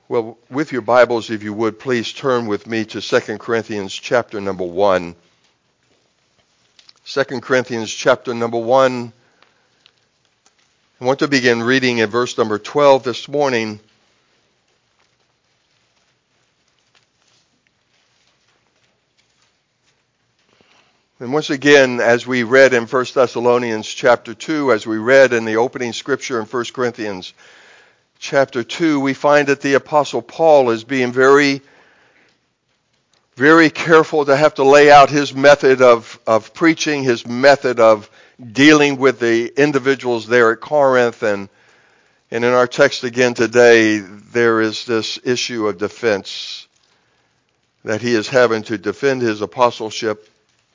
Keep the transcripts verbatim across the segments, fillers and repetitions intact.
Well, with your Bibles, if you would, please turn with me to Second Corinthians chapter number one. Second Corinthians chapter number one. I want to begin reading at verse number twelve this morning. And once again, as we read in First Thessalonians chapter two, as we read in the opening scripture in First Corinthians chapter two, we find that the Apostle Paul is being very, very careful to have to lay out his method of, of preaching, his method of dealing with the individuals there at Corinth. And, and in our text again today, there is this issue of defense that he is having to defend his apostleship.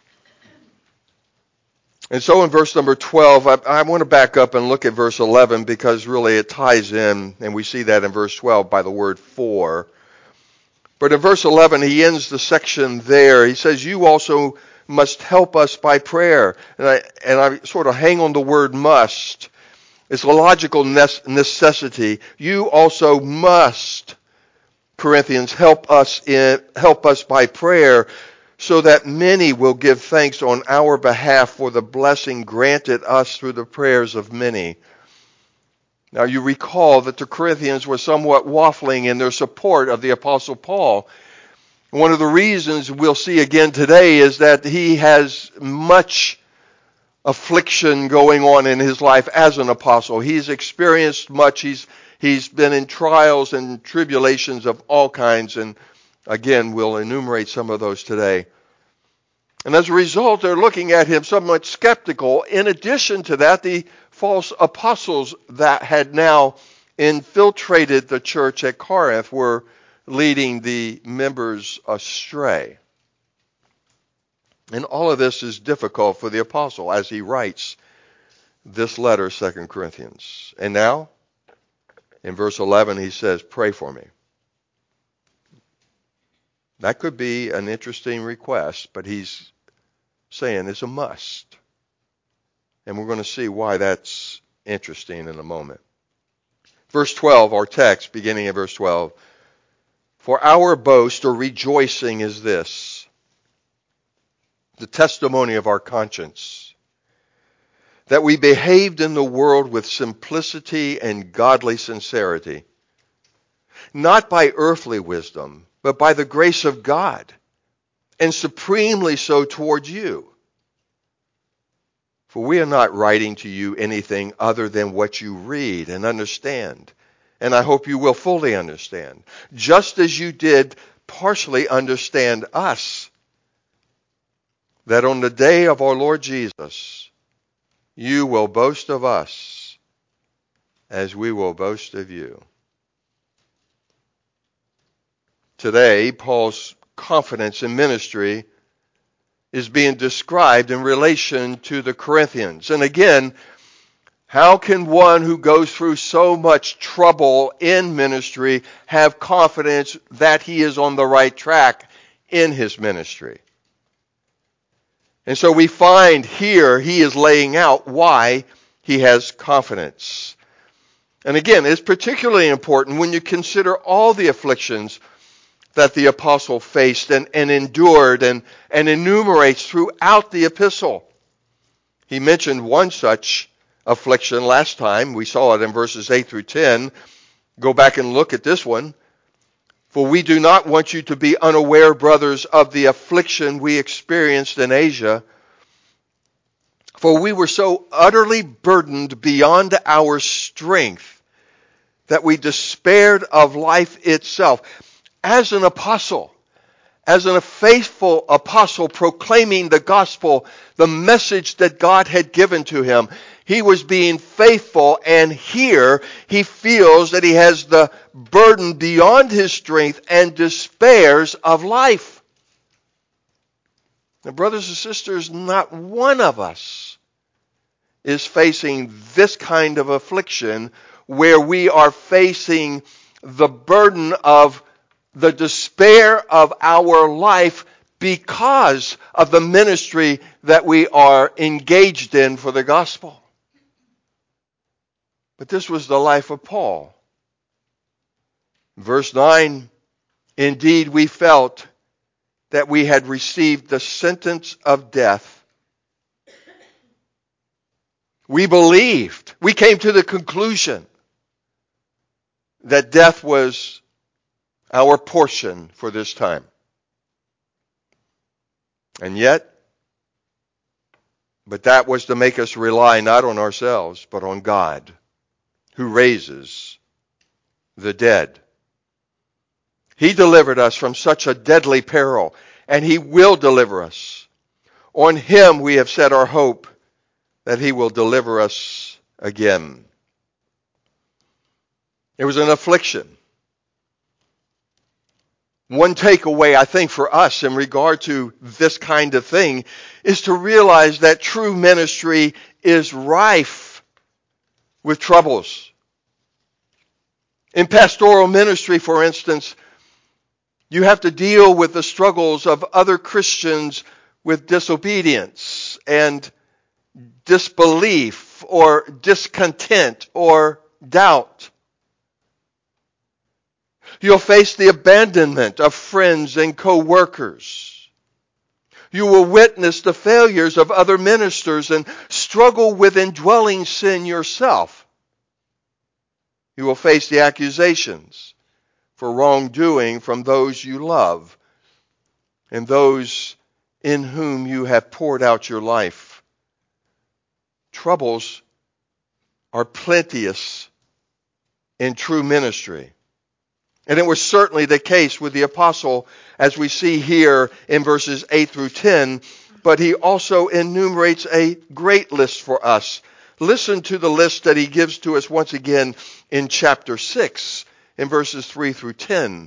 And so in verse number twelve, I, I want to back up and look at verse eleven because really it ties in, and we see that in verse twelve by the word for. But in verse eleven, he ends the section there. He says, you also must help us by prayer. And I, and I sort of hang on the word must. It's a logical necessity. You also must, Corinthians, help us in, help us by prayer, so that many will give thanks on our behalf for the blessing granted us through the prayers of many. Now you recall that the Corinthians were somewhat waffling in their support of the Apostle Paul. One of the reasons we'll see again today is that he has much affliction going on in his life as an apostle. He's experienced much. He's, he's been in trials and tribulations of all kinds, and again, we'll enumerate some of those today. And as a result, they're looking at him somewhat skeptical. In addition to that, the false apostles that had now infiltrated the church at Corinth were leading the members astray. And all of this is difficult for the apostle as he writes this letter, Second Corinthians. And now, in verse eleven, he says, pray for me. That could be an interesting request, but he's saying it's a must. And we're going to see why that's interesting in a moment. Verse twelve, our text, beginning at verse twelve. For our boast or rejoicing is this, the testimony of our conscience, that we behaved in the world with simplicity and godly sincerity, not by earthly wisdom, but by the grace of God, and supremely so towards you. For we are not writing to you anything other than what you read and understand, and I hope you will fully understand, just as you did partially understand us, that on the day of our Lord Jesus, you will boast of us as we will boast of you. Today, Paul's confidence in ministry is being described in relation to the Corinthians. And again, how can one who goes through so much trouble in ministry have confidence that he is on the right track in his ministry? And so we find here he is laying out why he has confidence. And again, it's particularly important when you consider all the afflictions that the apostle faced and, and endured and, and enumerates throughout the epistle. He mentioned one such affliction last time. We saw it in verses eight through ten. Go back and look at this one. For we do not want you to be unaware, brothers, of the affliction we experienced in Asia. For we were so utterly burdened beyond our strength that we despaired of life itself. As an apostle, as a faithful apostle proclaiming the gospel, the message that God had given to him, he was being faithful, and here he feels that he has the burden beyond his strength and despairs of life. Now, brothers and sisters, not one of us is facing this kind of affliction where we are facing the burden of the despair of our life because of the ministry that we are engaged in for the gospel. But this was the life of Paul. Verse nine, indeed we felt that we had received the sentence of death. We believed, we came to the conclusion that death was our portion for this time. And yet, but that was to make us rely not on ourselves, but on God, who raises the dead. He delivered us from such a deadly peril, and He will deliver us. On Him we have set our hope that He will deliver us again. It was an affliction. One takeaway, I think, for us in regard to this kind of thing is to realize that true ministry is rife with troubles. In pastoral ministry, for instance, you have to deal with the struggles of other Christians with disobedience and disbelief or discontent or doubt. You'll face the abandonment of friends and co-workers. You will witness the failures of other ministers and struggle with indwelling sin yourself. You will face the accusations for wrongdoing from those you love and those in whom you have poured out your life. Troubles are plenteous in true ministry. And it was certainly the case with the apostle, as we see here in verses eight through ten, but he also enumerates a great list for us. Listen to the list that he gives to us once again in chapter six, in verses three through ten.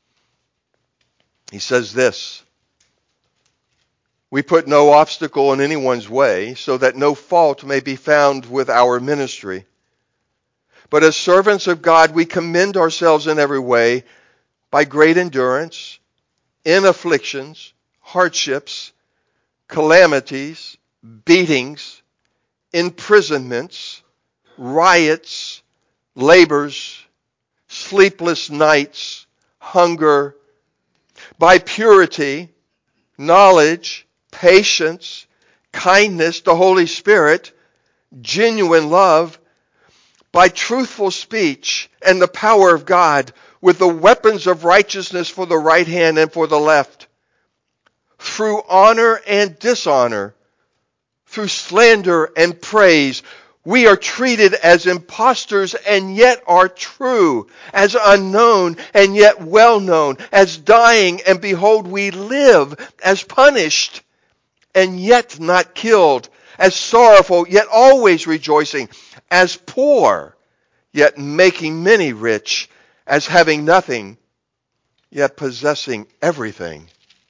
He says this, "We put no obstacle in anyone's way, so that no fault may be found with our ministry. But as servants of God, we commend ourselves in every way by great endurance, in afflictions, hardships, calamities, beatings, imprisonments, riots, labors, sleepless nights, hunger, by purity, knowledge, patience, kindness, the Holy Spirit, genuine love, by truthful speech and the power of God, with the weapons of righteousness for the right hand and for the left, through honor and dishonor, through slander and praise. We are treated as impostors and yet are true, as unknown and yet well known, as dying and behold we live, as punished and yet not killed, as sorrowful yet always rejoicing, as poor yet making many rich, as having nothing yet possessing everything."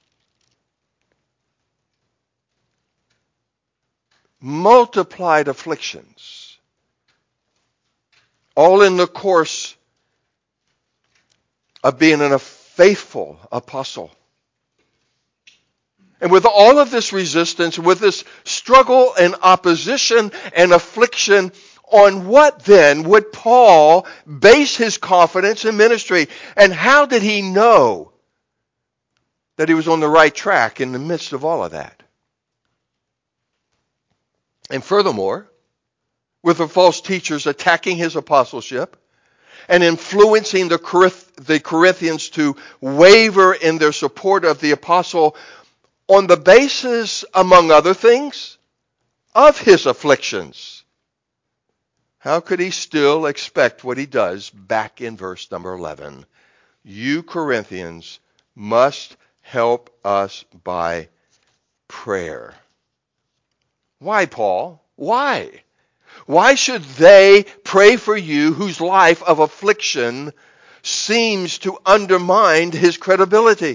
Multiplied afflictions, all in the course of being a faithful apostle. And with all of this resistance, with this struggle and opposition and affliction, on what then would Paul base his confidence in ministry? And how did he know that he was on the right track in the midst of all of that? And furthermore, with the false teachers attacking his apostleship and influencing the Corinthians to waver in their support of the apostle on the basis, among other things, of his afflictions, how could he still expect what he does back in verse number eleven? You Corinthians must help us by prayer. Why, Paul? Why? Why should they pray for you whose life of affliction seems to undermine his credibility?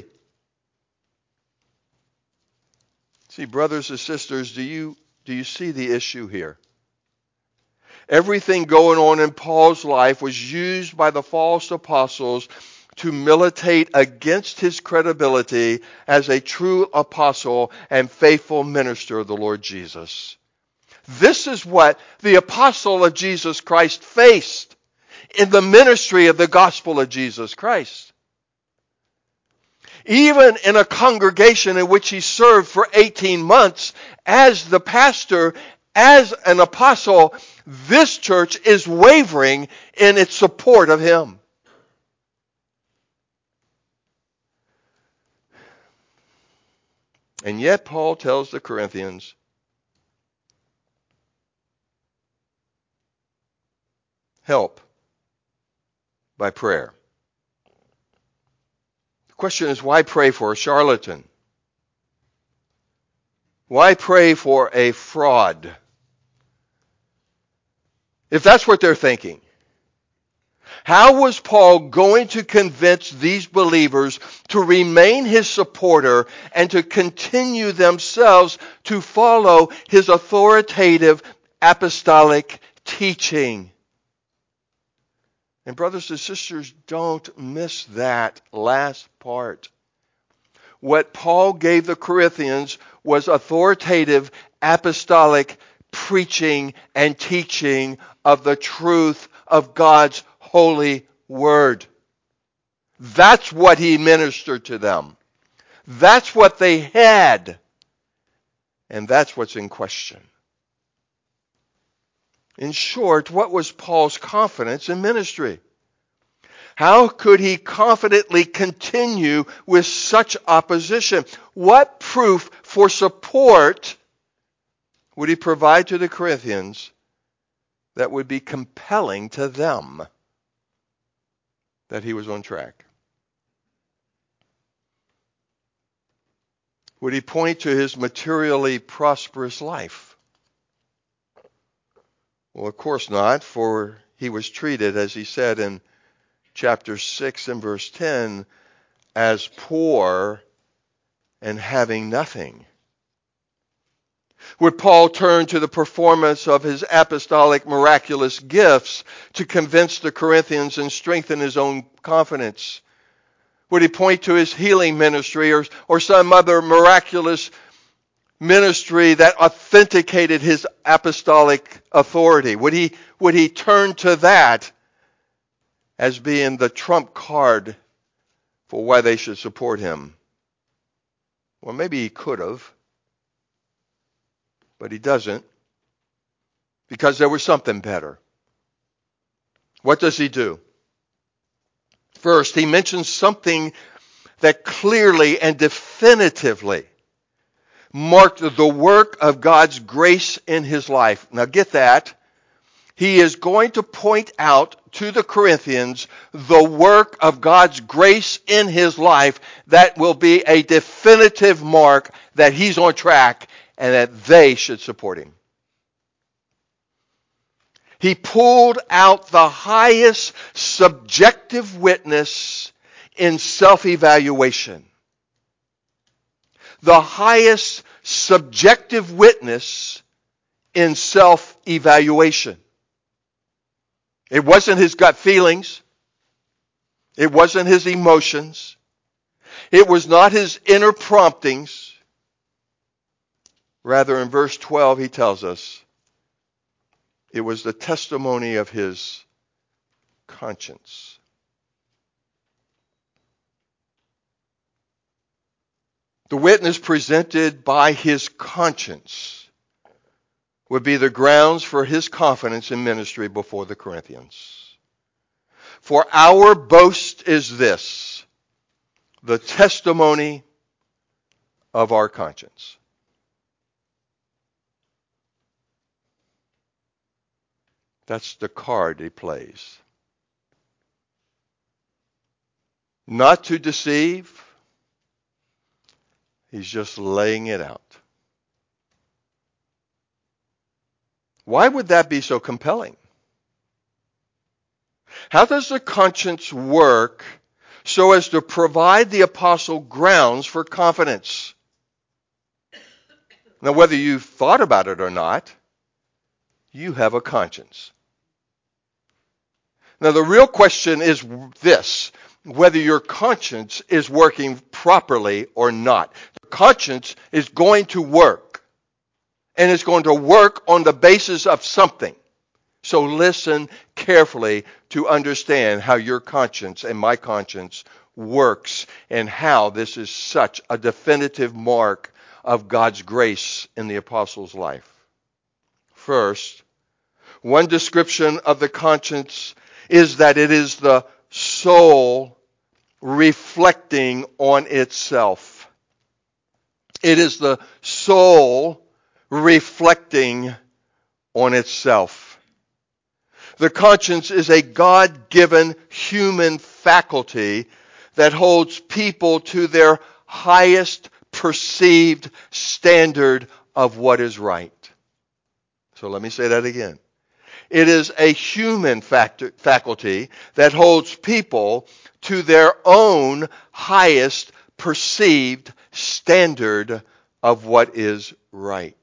See, brothers and sisters, do you, do you see the issue here? Everything going on in Paul's life was used by the false apostles to militate against his credibility as a true apostle and faithful minister of the Lord Jesus. This is what the apostle of Jesus Christ faced. in the ministry of the gospel of Jesus Christ. Even in a congregation in which he served for eighteen months as the pastor, as an apostle, this church is wavering in its support of him. And yet Paul tells the Corinthians, help by prayer. The question is, why pray for a charlatan? Why pray for a fraud? If that's what they're thinking, how was Paul going to convince these believers to remain his supporter and to continue themselves to follow his authoritative apostolic teaching? And brothers and sisters, don't miss that last part. What Paul gave the Corinthians was authoritative apostolic preaching and teaching of the truth of God's holy word. That's what he ministered to them. That's what they had. And that's what's in question. In short, what was Paul's confidence in ministry? How could he confidently continue with such opposition? What proof for support would he provide to the Corinthians that would be compelling to them that he was on track? Would he point to his materially prosperous life? Well, of course not, for he was treated, as he said in chapter six and verse ten, as poor and having nothing. Would Paul turn to the performance of his apostolic miraculous gifts to convince the Corinthians and strengthen his own confidence? Would he point to his healing ministry or, or some other miraculous ministry that authenticated his apostolic authority? Would he, would he turn to that as being the trump card for why they should support him? Well, maybe he could have, but he doesn't, because there was something better. What does he do? First, he mentions something that clearly and definitively marked the work of God's grace in his life. Now get that. He is going to point out to the Corinthians the work of God's grace in his life that will be a definitive mark that he's on track and that they should support him. He pulled out the highest subjective witness in self-evaluation. The highest subjective witness in self-evaluation. It wasn't his gut feelings. It wasn't his emotions. It was not his inner promptings. Rather, in verse twelve, he tells us it was the testimony of his conscience. The witness presented by his conscience would be the grounds for his confidence in ministry before the Corinthians. For our boast is this, the testimony of our conscience. That's the card he plays. Not to deceive, he's just laying it out. Why would that be so compelling? How does the conscience work so as to provide the apostle grounds for confidence? Now, whether you've thought about it or not, you have a conscience. Now, the real question is this, whether your conscience is working properly or not. The conscience is going to work, and it's going to work on the basis of something. So listen carefully to understand how your conscience and my conscience works and how this is such a definitive mark of God's grace in the apostle's life. First, one description of the conscience is that it is the soul reflecting on itself. It is the soul reflecting on itself. The conscience is a God-given human faculty that holds people to their highest perceived standard of what is right. So let me say that again. It is a human factor, faculty that holds people to their own highest perceived standard of what is right.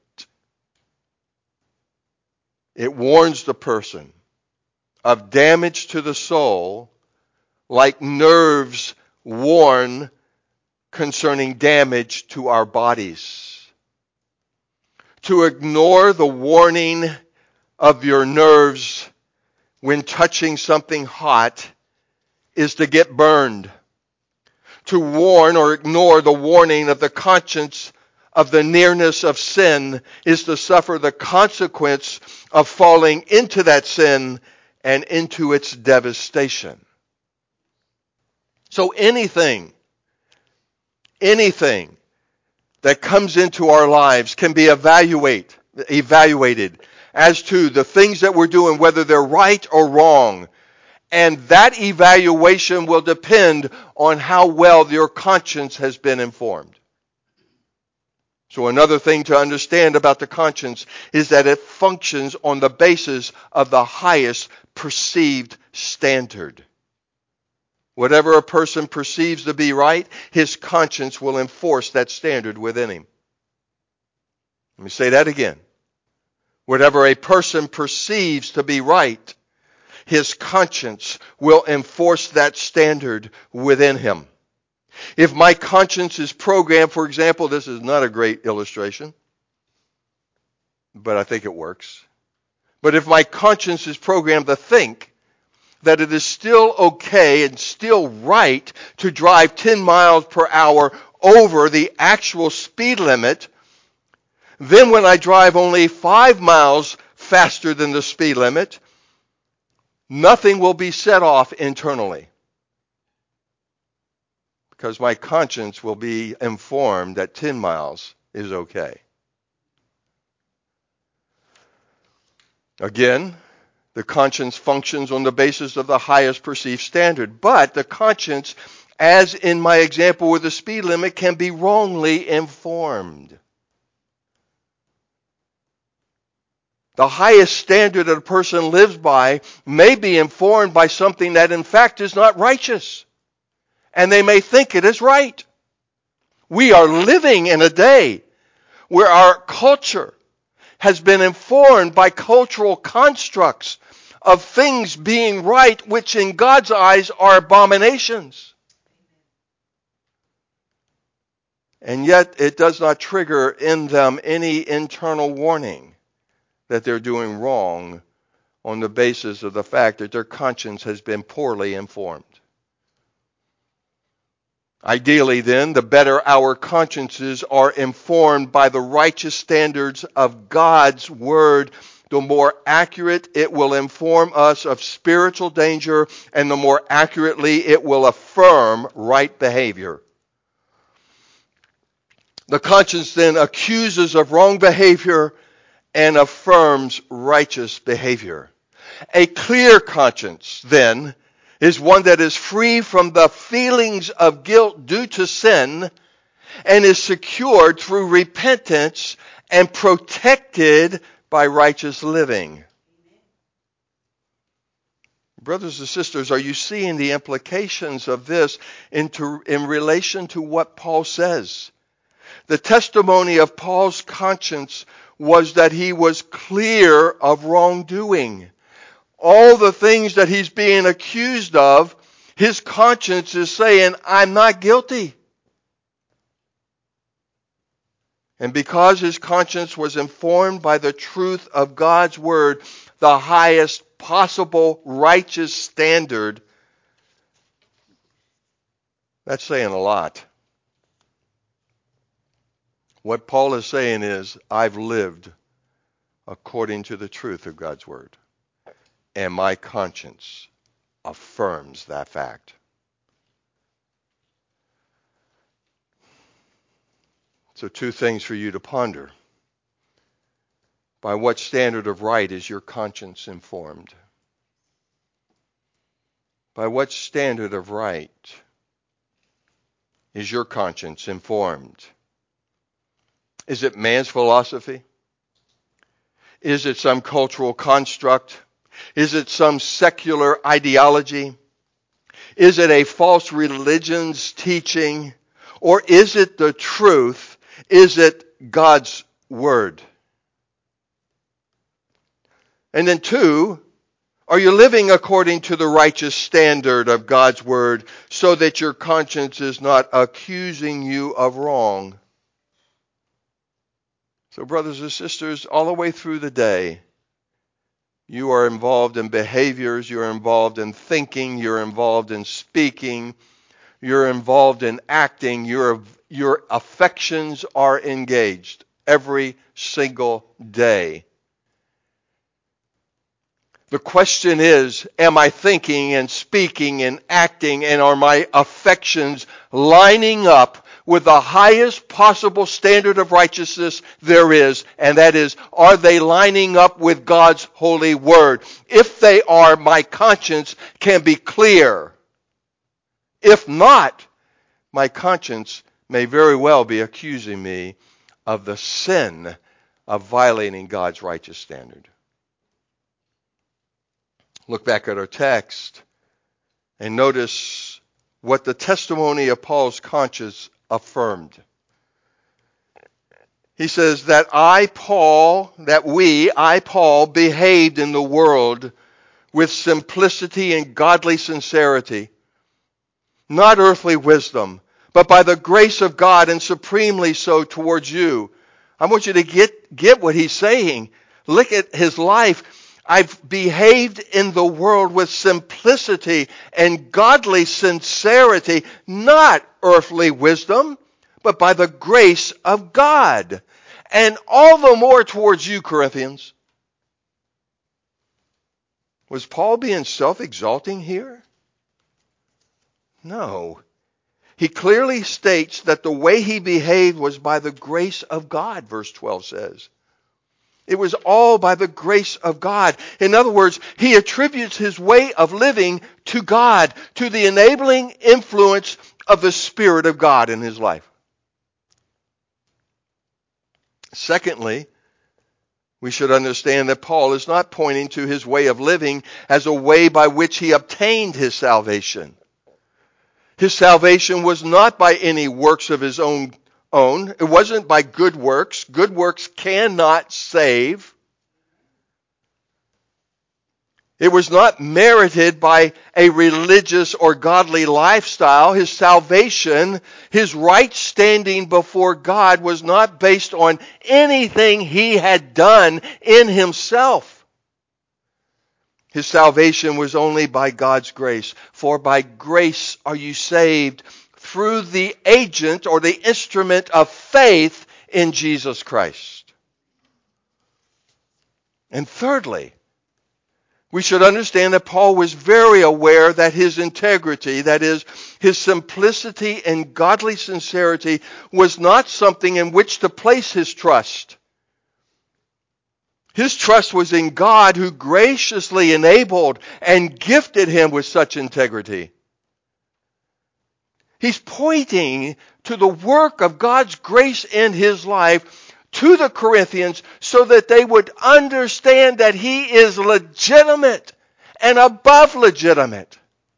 It warns the person of damage to the soul like nerves warn concerning damage to our bodies. To ignore the warning of your nerves when touching something hot is to get burned. To warn or ignore the warning of the conscience of the nearness of sin is to suffer the consequence of falling into that sin and into its devastation. So anything, anything that comes into our lives can be evaluate, evaluated as to the things that we're doing, whether they're right or wrong. And that evaluation will depend on how well your conscience has been informed. So another thing to understand about the conscience is that it functions on the basis of the highest perceived standard. Whatever a person perceives to be right, his conscience will enforce that standard within him. Let me say that again. Whatever a person perceives to be right, his conscience will enforce that standard within him. If my conscience is programmed, for example, this is not a great illustration, but I think it works. But if my conscience is programmed to think that it is still okay and still right to drive ten miles per hour over the actual speed limit, then when I drive only five miles faster than the speed limit, nothing will be set off internally. Because my conscience will be informed that ten miles is okay. Again, the conscience functions on the basis of the highest perceived standard. But the conscience, as in my example with the speed limit, can be wrongly informed. The highest standard that a person lives by may be informed by something that in fact is not righteous. And they may think it is right. We are living in a day where our culture has been informed by cultural constructs of things being right, which in God's eyes are abominations. And yet it does not trigger in them any internal warning that they're doing wrong on the basis of the fact that their conscience has been poorly informed. Ideally, then, the better our consciences are informed by the righteous standards of God's Word, the more accurate it will inform us of spiritual danger, and the more accurately it will affirm right behavior. The conscience then accuses of wrong behavior and affirms righteous behavior. A clear conscience, then, is one that is free from the feelings of guilt due to sin and is secured through repentance and protected by righteous living. Brothers and sisters, are you seeing the implications of this into, in relation to what Paul says? The testimony of Paul's conscience was that he was clear of wrongdoing. All the things that he's being accused of, his conscience is saying, I'm not guilty. And because his conscience was informed by the truth of God's Word, the highest possible righteous standard, that's saying a lot. What Paul is saying is, I've lived according to the truth of God's word, and my conscience affirms that fact. So two things for you to ponder. By what standard of right is your conscience informed? By what standard of right is your conscience informed? Is it man's philosophy? Is it some cultural construct? Is it some secular ideology? Is it a false religion's teaching? Or is it the truth? Is it God's word? And then two, are you living according to the righteous standard of God's word so that your conscience is not accusing you of wrong? So brothers and sisters, all the way through the day, you are involved in behaviors, you're involved in thinking, you're involved in speaking, you're involved in acting, your, your affections are engaged every single day. The question is, am I thinking and speaking and acting, and are my affections lining up with the highest possible standard of righteousness there is? And that is, are they lining up with God's holy word? If they are, my conscience can be clear. If not, my conscience may very well be accusing me of the sin of violating God's righteous standard. Look back at our text and notice what the testimony of Paul's conscience affirmed. He says that I, Paul, that we, I, Paul, behaved in the world with simplicity and godly sincerity, not earthly wisdom, but by the grace of God, and supremely so towards you. I want you to get, get what he's saying. Look at his life. I've behaved in the world with simplicity and godly sincerity, not earthly wisdom, but by the grace of God. And all the more towards you, Corinthians. Was Paul being self-exalting here? No. He clearly states that the way he behaved was by the grace of God, verse twelve says. It was all by the grace of God. In other words, he attributes his way of living to God, to the enabling influence of the Spirit of God in his life. Secondly, we should understand that Paul is not pointing to his way of living as a way by which he obtained his salvation. His salvation was not by any works of his own own. It wasn't by good works. Good works cannot save. It was not merited by a religious or godly lifestyle. His salvation, his right standing before God, was not based on anything he had done in himself. His salvation was only by God's grace. For by grace are you saved through the agent or the instrument of faith in Jesus Christ. And thirdly, we should understand that Paul was very aware that his integrity, that is, his simplicity and godly sincerity, was not something in which to place his trust. His trust was in God, who graciously enabled and gifted him with such integrity. He's pointing to the work of God's grace in his life to the Corinthians so that they would understand that he is legitimate and above legitimate.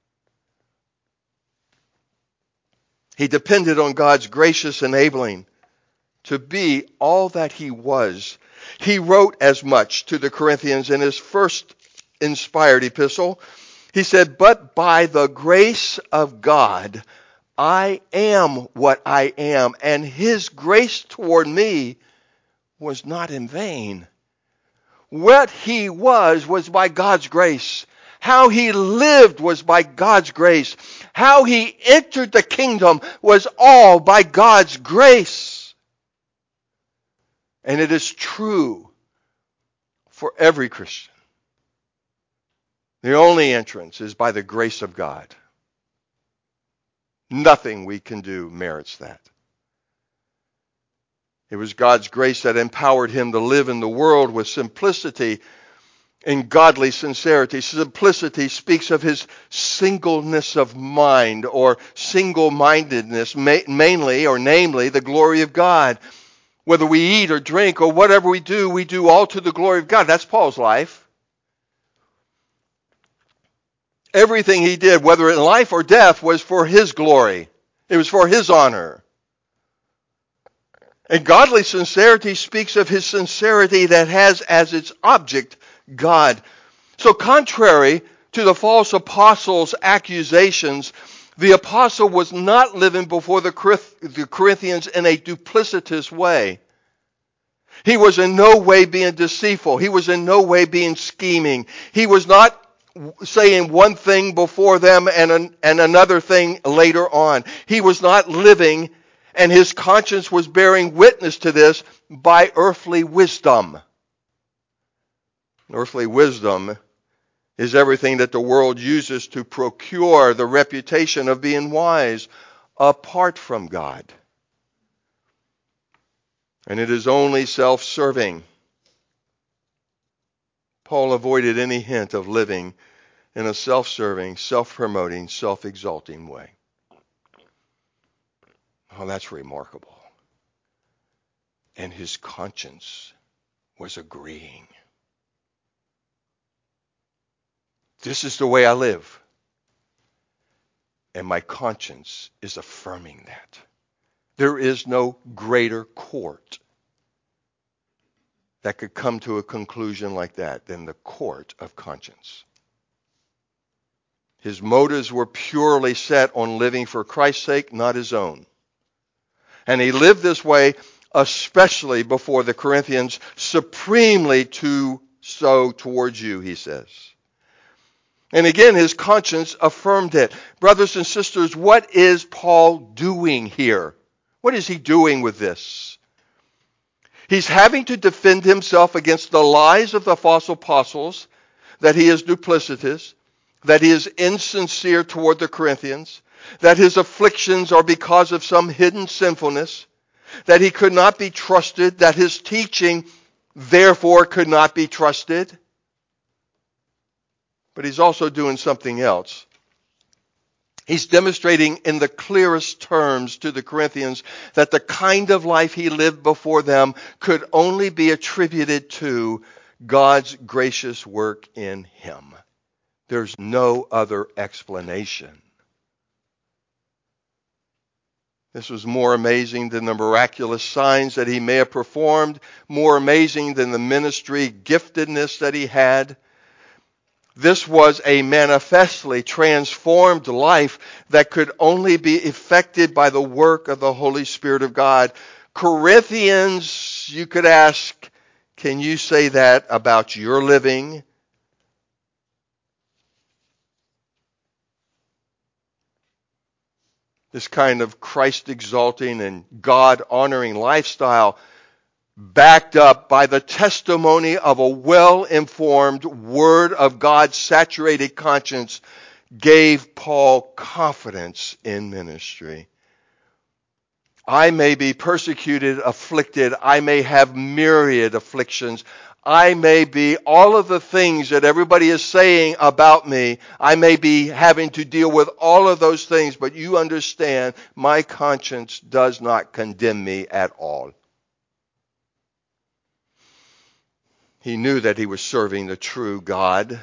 He depended on God's gracious enabling to be all that he was. He wrote as much to the Corinthians in his first inspired epistle. He said, "But by the grace of God, I am what I am, and his grace toward me was not in vain." What he was was by God's grace. How he lived was by God's grace. How he entered the kingdom was all by God's grace. And it is true for every Christian. The only entrance is by the grace of God. Nothing we can do merits that. It was God's grace that empowered him to live in the world with simplicity and godly sincerity. Simplicity speaks of his singleness of mind or single-mindedness, mainly or namely the glory of God. Whether we eat or drink or whatever we do, we do all to the glory of God. That's Paul's life. Everything he did, whether in life or death, was for his glory. It was for his honor. And godly sincerity speaks of his sincerity that has as its object God. So contrary to the false apostle's accusations, the apostle was not living before the Corinthians in a duplicitous way. He was in no way being deceitful. He was in no way being scheming. He was not saying one thing before them and, an, and another thing later on. He was not living, and his conscience was bearing witness to this, by earthly wisdom. Earthly wisdom is everything that the world uses to procure the reputation of being wise apart from God. And it is only self-serving. Paul avoided any hint of living in a self-serving, self-promoting, self-exalting way. Oh, that's remarkable. And his conscience was agreeing. This is the way I live. And my conscience is affirming that. There is no greater court that could come to a conclusion like that than the court of conscience. His motives were purely set on living for Christ's sake, not his own. And he lived this way especially before the Corinthians, supremely to so towards you, he says. And again, his conscience affirmed it. Brothers and sisters, what is Paul doing here? What is he doing with this? He's having to defend himself against the lies of the false apostles, that he is duplicitous, that he is insincere toward the Corinthians, that his afflictions are because of some hidden sinfulness, that he could not be trusted, that his teaching therefore could not be trusted. But he's also doing something else. He's demonstrating in the clearest terms to the Corinthians that the kind of life he lived before them could only be attributed to God's gracious work in him. There's no other explanation. This was more amazing than the miraculous signs that he may have performed, more amazing than the ministry giftedness that he had. This was a manifestly transformed life that could only be effected by the work of the Holy Spirit of God. Corinthians, you could ask, can you say that about your living? This kind of Christ-exalting and God-honoring lifestyle, backed up by the testimony of a well-informed Word of God saturated conscience, gave Paul confidence in ministry. I may be persecuted, afflicted. I may have myriad afflictions. I may be all of the things that everybody is saying about me. I may be having to deal with all of those things, but you understand, my conscience does not condemn me at all. He knew that he was serving the true God.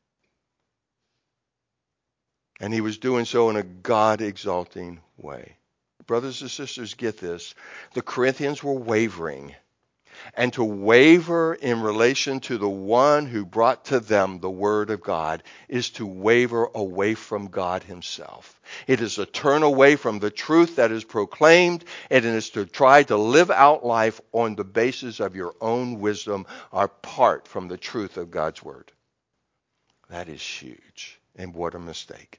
And he was doing so in a God-exalting way. Brothers and sisters, get this. The Corinthians were wavering. And to waver in relation to the one who brought to them the Word of God is to waver away from God himself. It is to turn away from the truth that is proclaimed, and it is to try to live out life on the basis of your own wisdom apart from the truth of God's Word. That is huge, and what a mistake.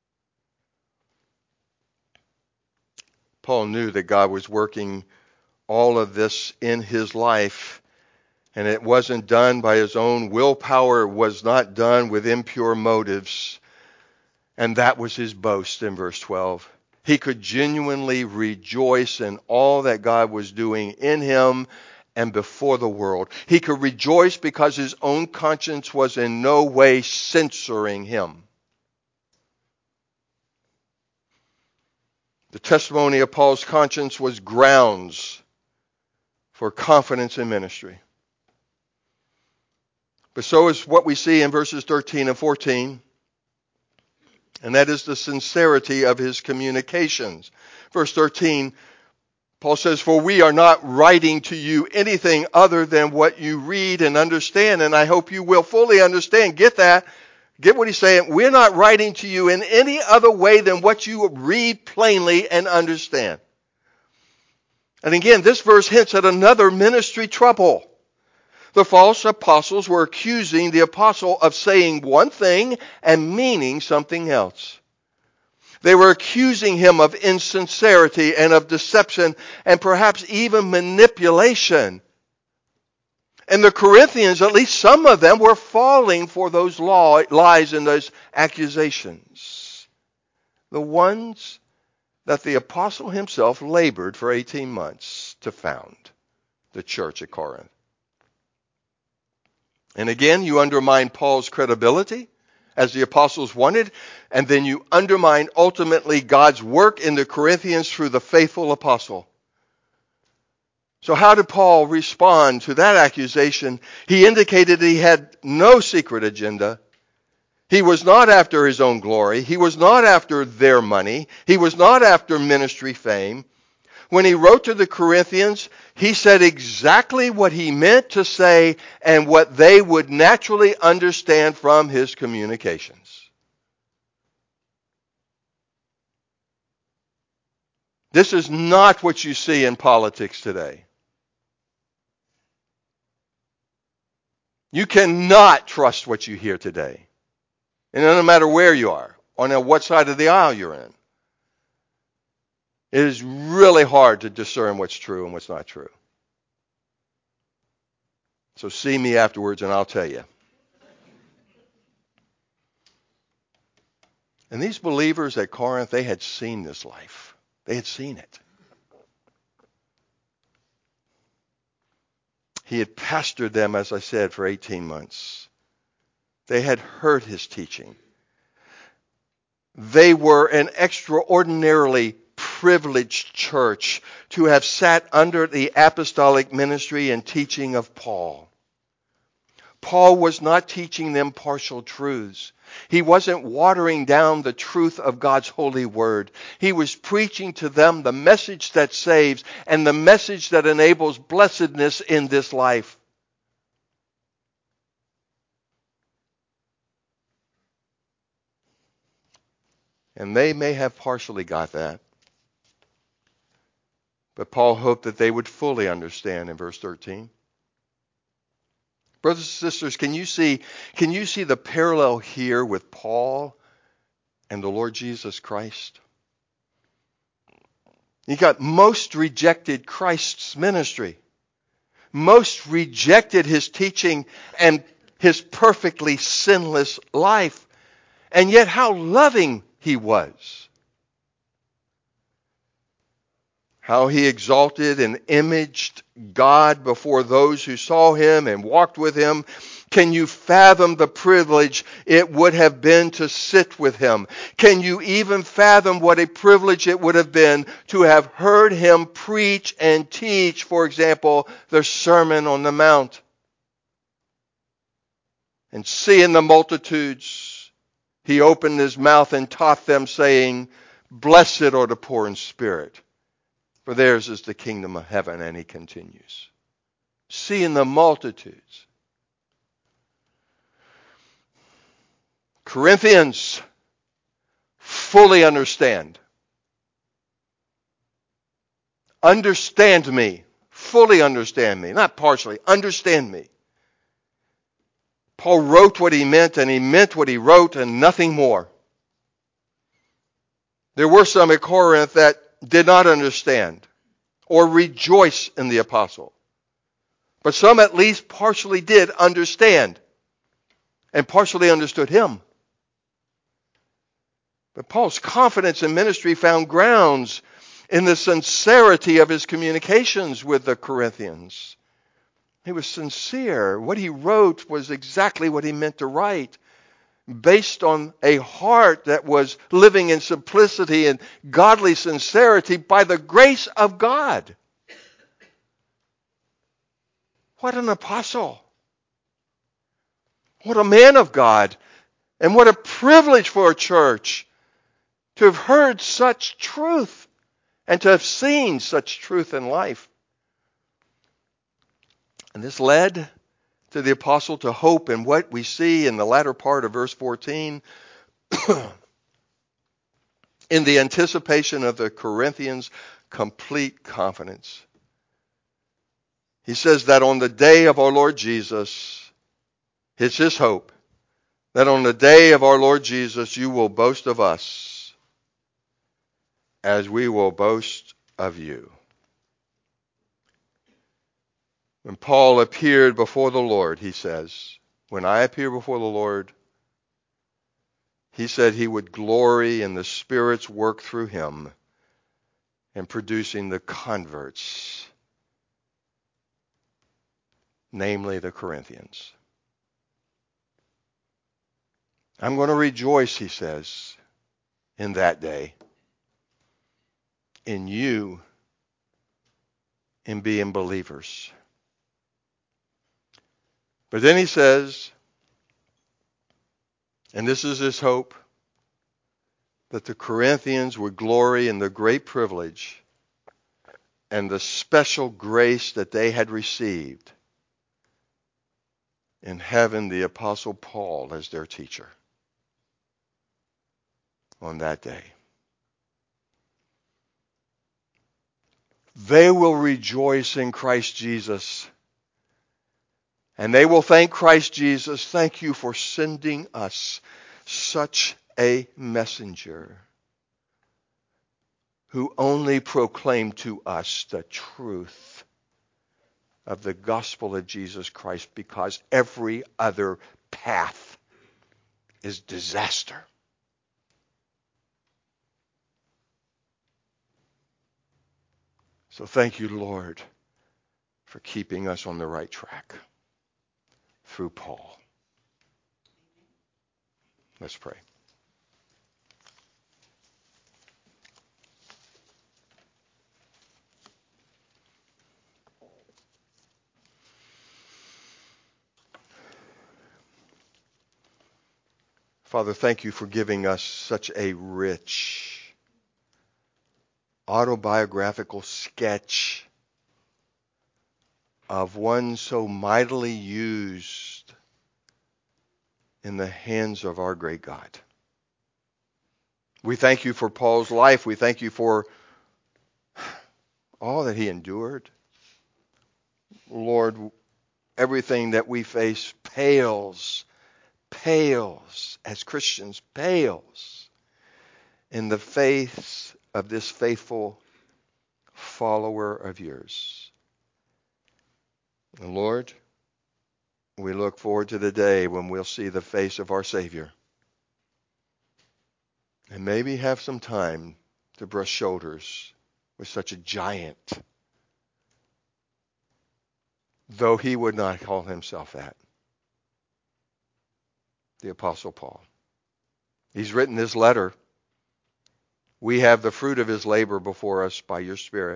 Paul knew that God was working all of this in his life, and it wasn't done by his own willpower. It was not done with impure motives, and that was his boast in verse twelve. He could genuinely rejoice in all that God was doing in him and before the world. He could rejoice because his own conscience was in no way censoring him. The testimony of Paul's conscience was grounds for confidence in ministry. But so is what we see in verses thirteen and fourteen, and that is the sincerity of his communications. Verse thirteen, Paul says, "For we are not writing to you anything other than what you read and understand," and I hope you will fully understand. Get that? Get what he's saying? We're not writing to you in any other way than what you read plainly and understand. And again, this verse hints at another ministry trouble. The false apostles were accusing the apostle of saying one thing and meaning something else. They were accusing him of insincerity and of deception and perhaps even manipulation. And the Corinthians, at least some of them, were falling for those lies and those accusations. The ones that the apostle himself labored for eighteen months to found, the church at Corinth. And again, you undermine Paul's credibility as the apostles wanted, and then you undermine ultimately God's work in the Corinthians through the faithful apostle. So how did Paul respond to that accusation? He indicated he had no secret agenda. He was not after his own glory. He was not after their money. He was not after ministry fame. When he wrote to the Corinthians, he said exactly what he meant to say and what they would naturally understand from his communications. This is not what you see in politics today. You cannot trust what you hear today. And no matter where you are, or what side of the aisle you're in. It is really hard to discern what's true and what's not true. So see me afterwards and I'll tell you. And these believers at Corinth, they had seen this life. They had seen it. He had pastored them, as I said, for eighteen months. They had heard his teaching. They were an extraordinarily privileged church to have sat under the apostolic ministry and teaching of Paul. Paul was not teaching them partial truths. He wasn't watering down the truth of God's holy word. He was preaching to them the message that saves and the message that enables blessedness in this life. And they may have partially got that. But Paul hoped that they would fully understand in verse thirteen. Brothers and sisters, can you see, can you see the parallel here with Paul and the Lord Jesus Christ? You got most rejected Christ's ministry. Most rejected his teaching and his perfectly sinless life. And yet how loving he was. How he exalted and imaged God before those who saw him and walked with him. Can you fathom the privilege it would have been to sit with him? Can you even fathom what a privilege it would have been to have heard him preach and teach, for example, the Sermon on the Mount? And seeing the multitudes, he opened his mouth and taught them, saying, "Blessed are the poor in spirit, for theirs is the kingdom of heaven," and he continues. seeing the multitudes. Corinthians, fully understand. Understand me. Fully understand me. Not partially. Understand me. Paul wrote what he meant, and he meant what he wrote, and nothing more. There were some at Corinth that did not understand or rejoice in the apostle. But some at least partially did understand and partially understood him. But Paul's confidence in ministry found grounds in the sincerity of his communications with the Corinthians. He was sincere. What he wrote was exactly what he meant to write, based on a heart that was living in simplicity and godly sincerity by the grace of God. What an apostle. What a man of God. And what a privilege for a church to have heard such truth and to have seen such truth in life. And this led to the apostle to hope in what we see in the latter part of verse fourteen. In the anticipation of the Corinthians' complete confidence. He says that on the day of our Lord Jesus, it's his hope, that on the day of our Lord Jesus you will boast of us as we will boast of you. When Paul appeared before the Lord, he says, when I appear before the Lord, he said he would glory in the Spirit's work through him in producing the converts, namely the Corinthians. I'm going to rejoice, he says, in that day, in you, in being believers. But then he says, and this is his hope, that the Corinthians would glory in the great privilege and the special grace that they had received in having the Apostle Paul as their teacher on that day. They will rejoice in Christ Jesus. And they will thank Christ Jesus. Thank you for sending us such a messenger who only proclaimed to us the truth of the gospel of Jesus Christ, because every other path is disaster. So thank you, Lord, for keeping us on the right track through Paul. Let's pray. Father, thank you for giving us such a rich autobiographical sketch of one so mightily used in the hands of our great God. We thank you for Paul's life. We thank you for all that he endured. Lord, everything that we face pales, pales, as Christians, pales in the face of this faithful follower of yours. And Lord, we look forward to the day when we'll see the face of our Savior. And maybe have some time to brush shoulders with such a giant, though he would not call himself that. The Apostle Paul. He's written this letter. We have the fruit of his labor before us by your Spirit.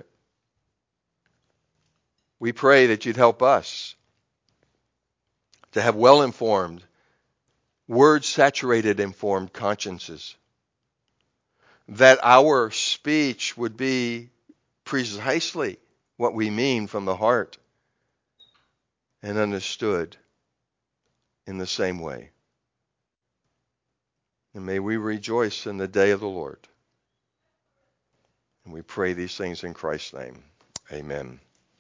We pray that you'd help us to have well-informed, word-saturated informed consciences, that our speech would be precisely what we mean from the heart, and understood in the same way. And may we rejoice in the day of the Lord. And we pray these things in Christ's name. Amen.